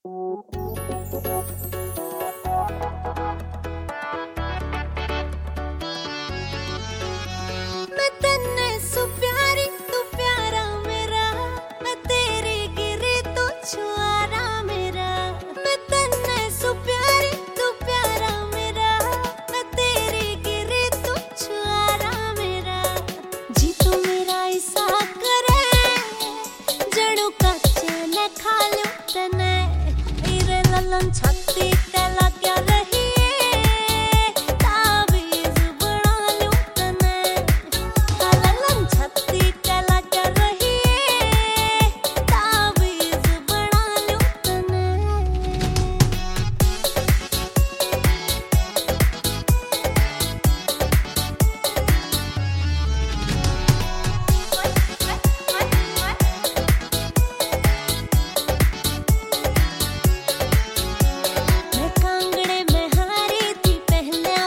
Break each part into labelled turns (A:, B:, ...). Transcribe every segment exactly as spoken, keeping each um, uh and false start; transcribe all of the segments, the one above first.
A: मैं तन्ने सु प्यारी तू प्यारा मेरा, मैं तेरे गिरे तो छुआरा मेरा। मैं तन्ने सु प्यारी तू प्यारा मेरा, मैं तेरे गिरे तो छुआरा मेरा। जी तू मेरा ऐसा करे जड़ू कच्चे न खा लूं तने, इरे ललन छत्ती ते लग्या रही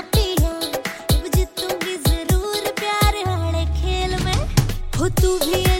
A: तू भी